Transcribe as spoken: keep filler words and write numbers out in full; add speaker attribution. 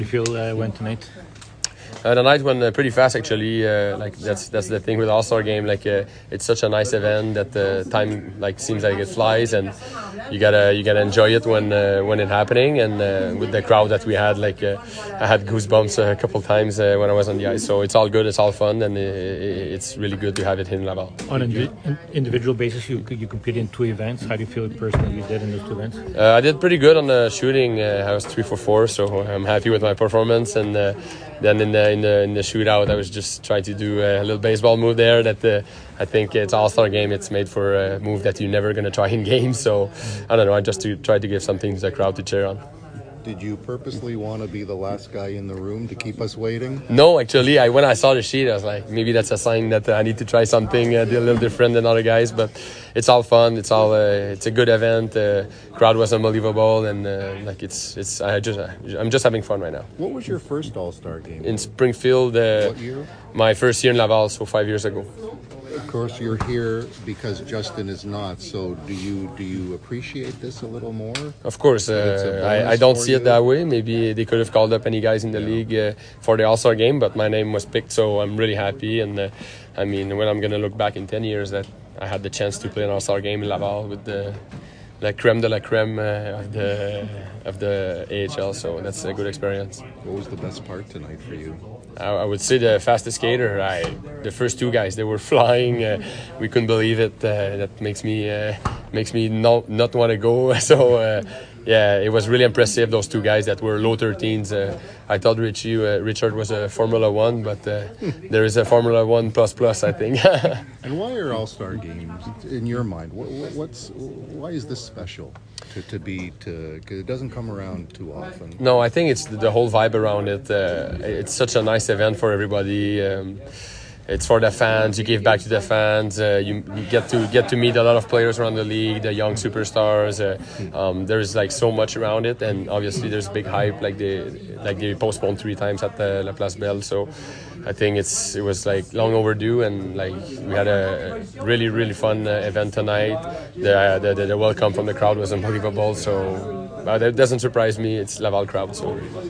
Speaker 1: You feel uh, went tonight?
Speaker 2: Uh, the night went uh, pretty fast, actually. Uh, like that's that's the thing with All Star Game. Like uh, it's such a nice event that the time like seems like it flies, and you gotta you gotta enjoy it when uh, when it's happening. And uh, with the crowd that we had, like uh, I had goosebumps a couple times uh, when I was on the ice. So it's all good, it's all fun, and it, it's really good to have it in Laval.
Speaker 1: On an indiv- individual basis, you you competed in two events. How do you feel personally you did in those two events?
Speaker 2: Uh, I did pretty good on the shooting. Uh, I was three for four, so I'm happy with my performance. And uh, then in the in the in the shootout, I was just trying to do a little baseball move there. That uh, I think it's All-Star Game. It's made for a move that you're never gonna try in games. So I don't know. I just to, tried to give something to the crowd to cheer on.
Speaker 3: Did you purposely want to be the last guy in the room to keep us waiting?
Speaker 2: No, actually, I when I saw the sheet, I was like, maybe that's a sign that I need to try something uh, a little different than other guys. But it's all fun. It's all uh, it's a good event. Uh, crowd was unbelievable, and uh, like it's it's I just I'm just having fun right now.
Speaker 3: What was your first All-Star Game?
Speaker 2: In Springfield. Uh,
Speaker 3: what year?
Speaker 2: My first year in Laval, so five years ago.
Speaker 3: Of course, you're here because Justin is not. So, do you do you appreciate this a little more?
Speaker 2: Of course, uh, I, I don't see it that way. Maybe they could have called up any guys in the yeah. league uh, for the All-Star Game, but my name was picked, so I'm really happy. And uh, I mean, when I'm gonna look back in ten years, that I had the chance to play an All-Star Game in Laval with the la creme de la creme uh, of the of the A H L, so that's a good experience.
Speaker 3: What was the best part tonight for you?
Speaker 2: I, I would say the fastest skater. I, the first two guys, they were flying. Uh, we couldn't believe it. Uh, that makes me uh, makes me not not want to go. So uh, yeah, it was really impressive. Those two guys that were low thirteens. Uh, I thought Richie, uh, Richard was a Formula One, but uh, there is a Formula One plus plus, I think.
Speaker 3: And why are All-Star Games in your mind? What, what's why is this special to, to be to? Because it doesn't come around too often.
Speaker 2: No, I think it's the, the whole vibe around it. Uh, it's such a nice event for everybody. Um, It's for the fans. You give back to the fans. Uh, you, you get to get to meet a lot of players around the league, the young superstars. Uh, um, there's like so much around it, and obviously there's big hype. Like they like they postponed three times at the La Place Belle. So I think it's it was like long overdue, and like we had a really really fun uh, event tonight. The, the the the welcome from the crowd was unbelievable. So uh, that doesn't surprise me. It's Laval crowd. So.